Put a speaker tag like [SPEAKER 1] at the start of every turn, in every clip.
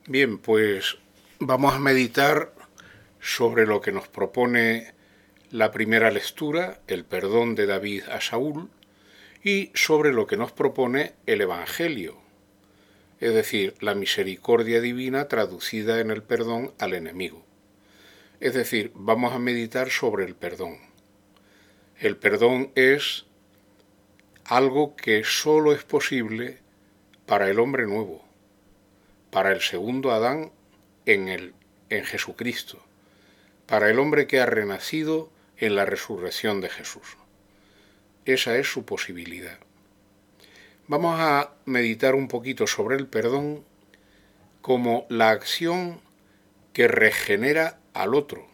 [SPEAKER 1] Bien, pues vamos a meditar sobre lo que nos propone la primera lectura, el perdón de David a Saúl, y sobre lo que nos propone el Evangelio, es decir, la misericordia divina traducida en el perdón al enemigo. Es decir, vamos a meditar sobre el perdón. El perdón es algo que solo es posible para el hombre nuevo, para el segundo Adán en Jesucristo, para el hombre que ha renacido en la resurrección de Jesús. Esa es su posibilidad. Vamos a meditar un poquito sobre el perdón como la acción que regenera al otro,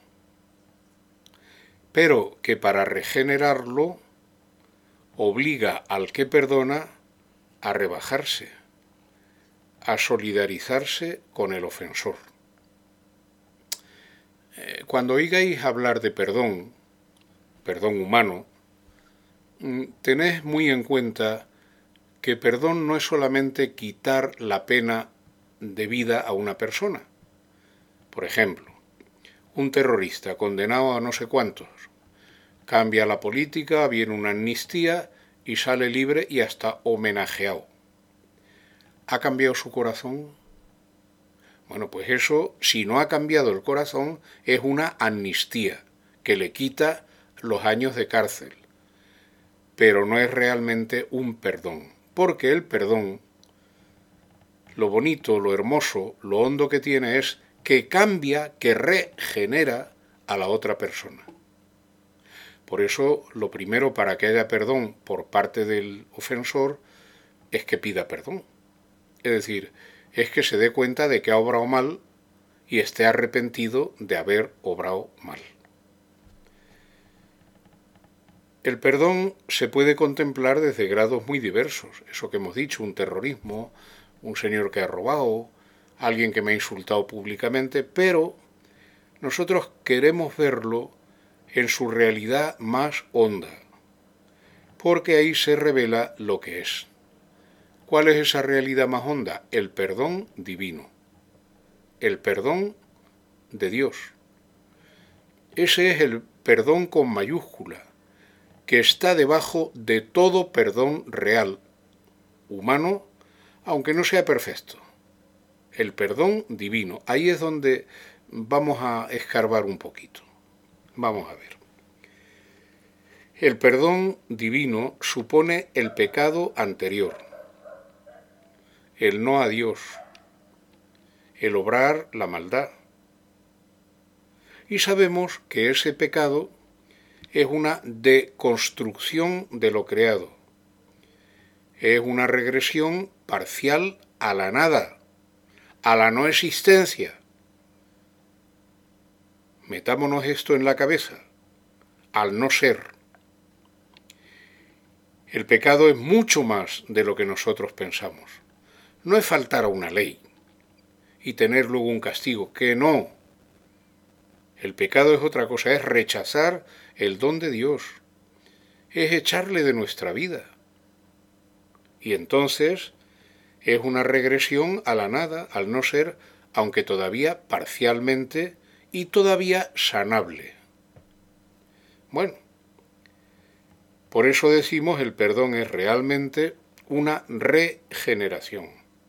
[SPEAKER 1] pero que para regenerarlo obliga al que perdona a rebajarse, a solidarizarse con el ofensor. Cuando oigáis hablar de perdón humano, tened muy en cuenta que perdón no es solamente quitar la pena de vida a una persona. Por ejemplo, un terrorista condenado a no sé cuántos, cambia la política, viene una amnistía y sale libre y hasta homenajeado. ¿Ha cambiado su corazón? Bueno, pues eso, si no ha cambiado el corazón, es una amnistía que le quita los años de cárcel. Pero no es realmente un perdón, porque el perdón, lo bonito, lo hermoso, lo hondo que tiene es que cambia, que regenera a la otra persona. Por eso, lo primero para que haya perdón por parte del ofensor es que pida perdón. Es decir, es que se dé cuenta de que ha obrado mal y esté arrepentido de haber obrado mal. El perdón se puede contemplar desde grados muy diversos, eso que hemos dicho, un terrorismo, un señor que ha robado, alguien que me ha insultado públicamente, pero nosotros queremos verlo en su realidad más honda, porque ahí se revela lo que es. ¿Cuál es esa realidad más honda? El perdón divino, el perdón de Dios. Ese es el perdón con mayúscula, que está debajo de todo perdón real, humano, aunque no sea perfecto. El perdón divino. Ahí es donde vamos a escarbar un poquito. Vamos a ver. El perdón divino supone el pecado anterior, el no a Dios, el obrar la maldad. Y sabemos que ese pecado es una deconstrucción de lo creado. Es una regresión parcial a la nada, a la no existencia. Metámonos esto en la cabeza, al no ser. El pecado es mucho más de lo que nosotros pensamos. No es faltar a una ley y tener luego un castigo, que no. El pecado es otra cosa, es rechazar el don de Dios, es echarle de nuestra vida. Y entonces es una regresión a la nada, al no ser, aunque todavía parcialmente y todavía sanable. Bueno, por eso decimos el perdón es realmente una regeneración.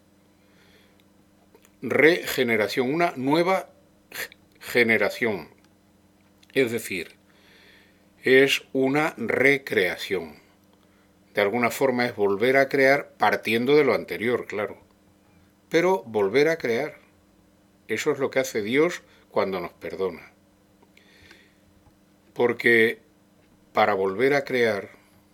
[SPEAKER 1] Regeneración, una nueva generación. Es decir, es una recreación. De alguna forma es volver a crear partiendo de lo anterior, claro. Pero volver a crear. Eso es lo que hace Dios cuando nos perdona. Porque para volver a crear,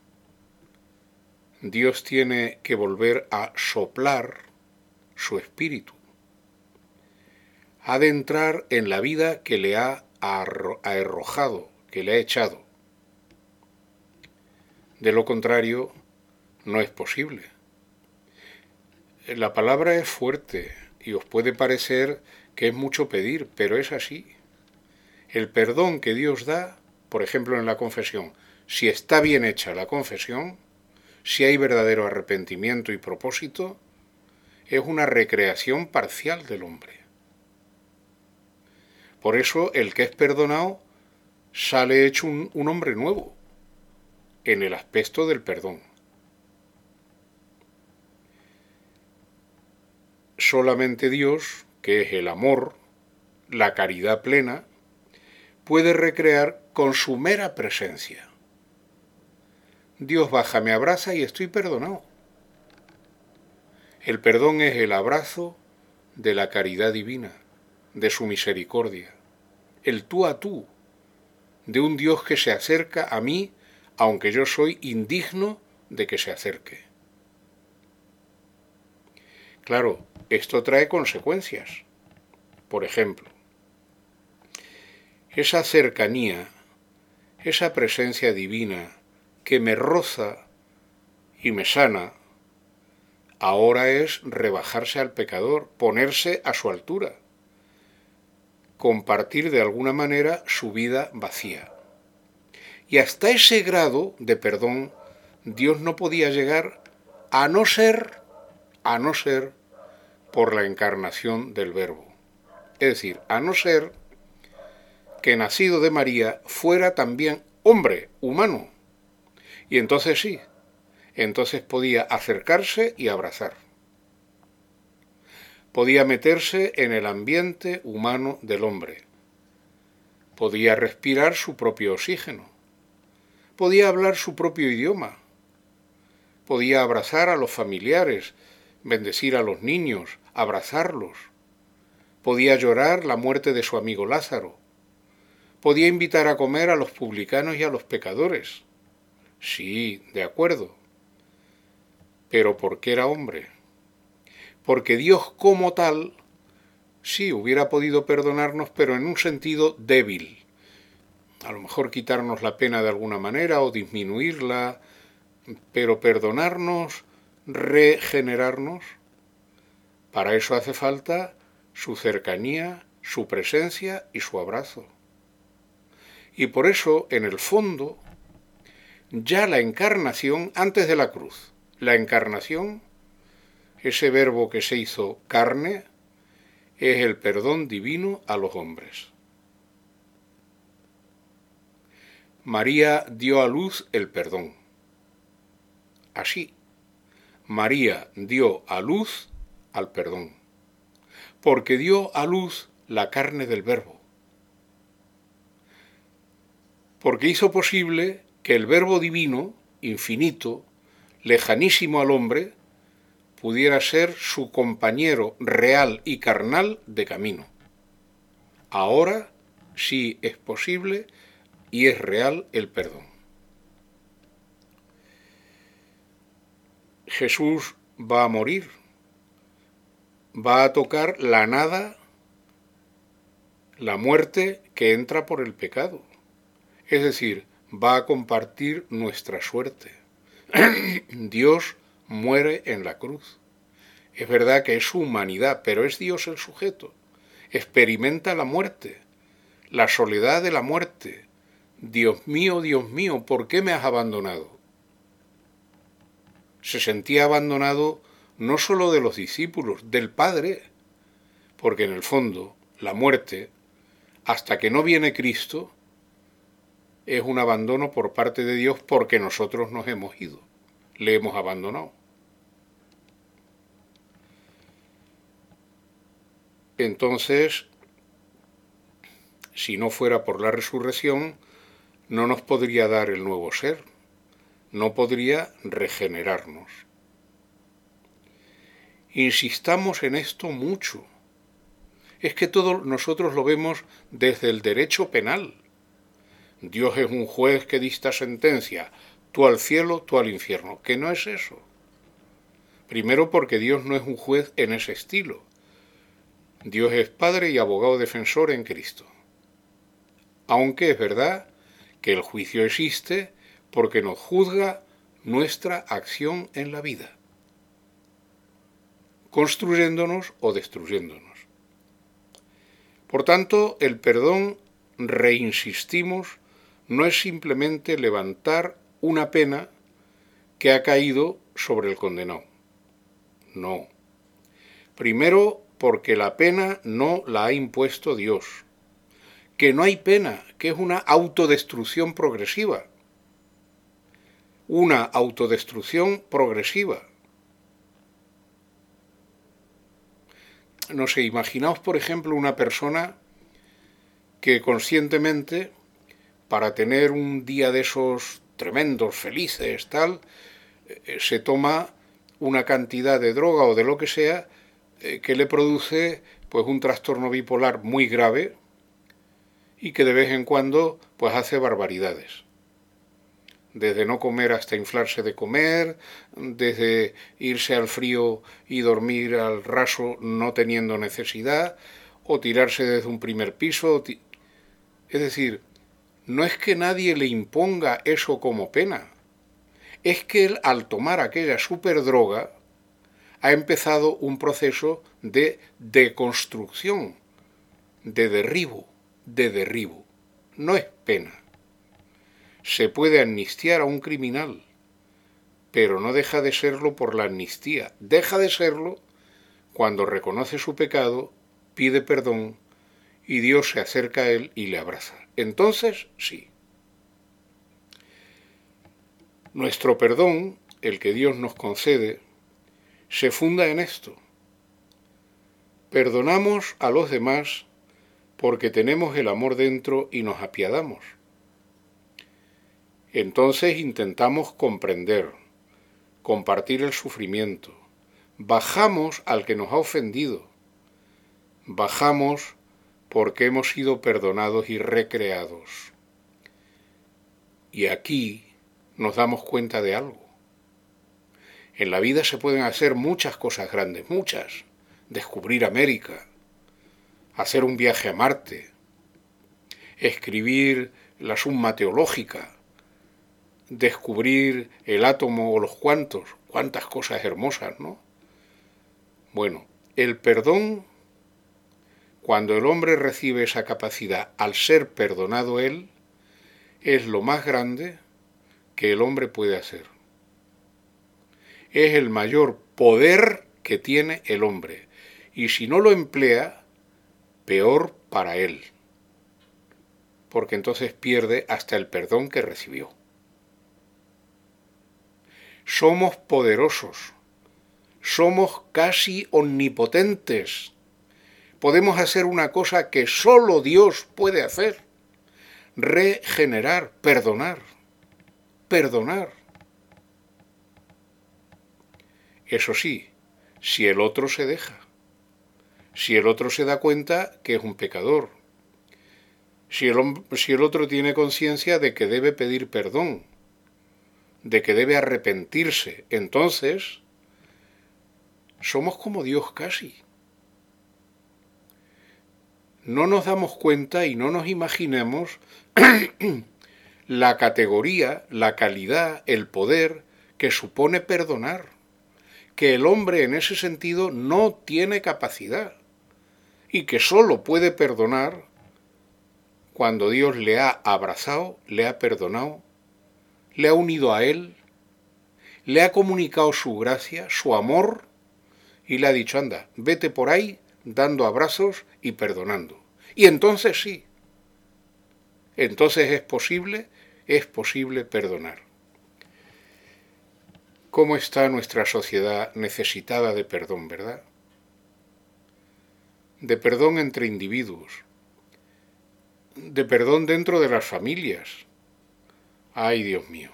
[SPEAKER 1] Dios tiene que volver a soplar su espíritu. Ha de entrar en la vida que le ha arrojado, que le ha echado. De lo contrario, no es posible. La palabra es fuerte y os puede parecer que es mucho pedir, pero es así. El perdón que Dios da, por ejemplo en la confesión, si está bien hecha la confesión, si hay verdadero arrepentimiento y propósito, es una recreación parcial del hombre. Por eso el que es perdonado sale hecho un hombre nuevo, en el aspecto del perdón. Solamente Dios, que es el amor, la caridad plena, puede recrear con su mera presencia. Dios baja, me abraza y estoy perdonado. El perdón es el abrazo de la caridad divina, de su misericordia, el tú a tú, de un Dios que se acerca a mí, aunque yo soy indigno de que se acerque. Claro, esto trae consecuencias. Por ejemplo, esa cercanía, esa presencia divina que me roza y me sana, ahora es rebajarse al pecador, ponerse a su altura, compartir de alguna manera su vida vacía. Y hasta ese grado de perdón Dios no podía llegar a no ser por la encarnación del Verbo. Es decir, a no ser que nacido de María fuera también hombre, humano. Y entonces sí, entonces podía acercarse y abrazar. Podía meterse en el ambiente humano del hombre. Podía respirar su propio oxígeno. Podía hablar su propio idioma. Podía abrazar a los familiares, bendecir a los niños, abrazarlos. Podía llorar la muerte de su amigo Lázaro. Podía invitar a comer a los publicanos y a los pecadores. Sí, de acuerdo. Pero porque era hombre. Porque Dios como tal, sí, hubiera podido perdonarnos, pero en un sentido débil. A lo mejor quitarnos la pena de alguna manera o disminuirla, pero perdonarnos, regenerarnos, para eso hace falta su cercanía, su presencia y su abrazo. Y por eso, en el fondo, ya la encarnación, antes de la cruz, la encarnación, ese verbo que se hizo carne, es el perdón divino a los hombres. María dio a luz el perdón. Así, María dio a luz al perdón, porque dio a luz la carne del Verbo, porque hizo posible que el Verbo divino, infinito, lejanísimo al hombre, pudiera ser su compañero real y carnal de camino. Ahora sí es posible y es real el perdón. Jesús va a morir, va a tocar la nada, la muerte que entra por el pecado. Es decir, va a compartir nuestra suerte. Dios muere en la cruz. Es verdad que es su humanidad, pero es Dios el sujeto. Experimenta la muerte, la soledad de la muerte. Dios mío, ¿por qué me has abandonado? Se sentía abandonado no solo de los discípulos, del Padre, porque en el fondo la muerte, hasta que no viene Cristo, es un abandono por parte de Dios porque nosotros nos hemos ido, le hemos abandonado. Entonces, si no fuera por la resurrección, no nos podría dar el nuevo ser, no podría regenerarnos. Insistamos en esto mucho. Es que todo nosotros lo vemos desde el derecho penal. Dios es un juez que dicta sentencia, tú al cielo, tú al infierno, que no es eso. Primero porque Dios no es un juez en ese estilo. Dios es Padre y abogado defensor en Cristo. Aunque es verdad que el juicio existe porque nos juzga nuestra acción en la vida, construyéndonos o destruyéndonos. Por tanto, el perdón, reinsistimos, no es simplemente levantar una pena que ha caído sobre el condenado. No. Primero, porque la pena no la ha impuesto Dios. Que no hay pena, que es una autodestrucción progresiva. Una autodestrucción progresiva. No sé, imaginaos, por ejemplo, una persona que conscientemente, para tener un día de esos tremendos, felices, tal, se toma una cantidad de droga o de lo que sea que le produce pues un trastorno bipolar muy grave y que de vez en cuando pues hace barbaridades. Desde no comer hasta inflarse de comer, desde irse al frío y dormir al raso no teniendo necesidad, o tirarse desde un primer piso. Es decir, no es que nadie le imponga eso como pena, es que él al tomar aquella superdroga ha empezado un proceso de deconstrucción, de derribo. No es pena. Se puede amnistiar a un criminal, pero no deja de serlo por la amnistía. Deja de serlo cuando reconoce su pecado, pide perdón y Dios se acerca a él y le abraza. Entonces, sí. Nuestro perdón, el que Dios nos concede, se funda en esto. Perdonamos a los demás porque tenemos el amor dentro y nos apiadamos. Entonces intentamos comprender, compartir el sufrimiento. Bajamos al que nos ha ofendido. Bajamos porque hemos sido perdonados y recreados. Y aquí nos damos cuenta de algo. En la vida se pueden hacer muchas cosas grandes, muchas. Descubrir América, hacer un viaje a Marte, escribir la Summa Teológica, descubrir el átomo o los cuantos, cuántas cosas hermosas, ¿no? Bueno, el perdón, cuando el hombre recibe esa capacidad al ser perdonado él, es lo más grande que el hombre puede hacer. Es el mayor poder que tiene el hombre. Y si no lo emplea, peor para él. Porque entonces pierde hasta el perdón que recibió. Somos poderosos. Somos casi omnipotentes. Podemos hacer una cosa que solo Dios puede hacer. Regenerar, perdonar. Perdonar. Eso sí, si el otro se deja. Si el otro se da cuenta que es un pecador. Si el otro tiene conciencia de que debe pedir perdón, de que debe arrepentirse, entonces somos como Dios casi. No nos damos cuenta y no nos imaginemos la categoría, la calidad, el poder que supone perdonar, que el hombre en ese sentido no tiene capacidad y que solo puede perdonar cuando Dios le ha abrazado, le ha perdonado, le ha unido a él, le ha comunicado su gracia, su amor, y le ha dicho, anda, vete por ahí dando abrazos y perdonando. Y entonces sí, entonces es posible perdonar. ¿Cómo está nuestra sociedad necesitada de perdón, verdad? De perdón entre individuos, de perdón dentro de las familias. Ay, Dios mío.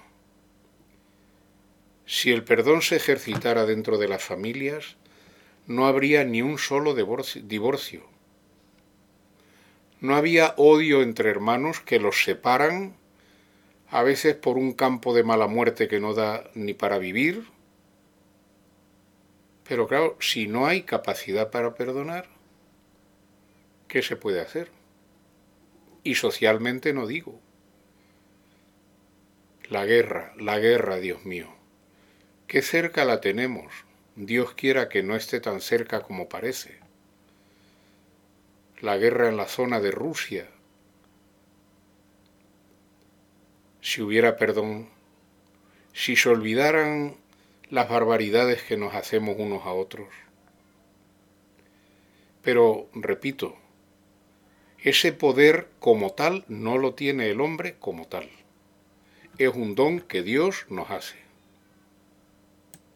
[SPEAKER 1] Si el perdón se ejercitara dentro de las familias, no habría ni un solo divorcio. No había odio entre hermanos que los separan, a veces por un campo de mala muerte que no da ni para vivir. Pero claro, si no hay capacidad para perdonar, ¿qué se puede hacer? Y socialmente no digo. La guerra, Dios mío. Qué cerca la tenemos. Dios quiera que no esté tan cerca como parece. La guerra en la zona de Rusia. Si hubiera perdón, si se olvidaran las barbaridades que nos hacemos unos a otros, Pero, repito, ese poder como tal no lo tiene el hombre como tal. Es un don que Dios nos hace.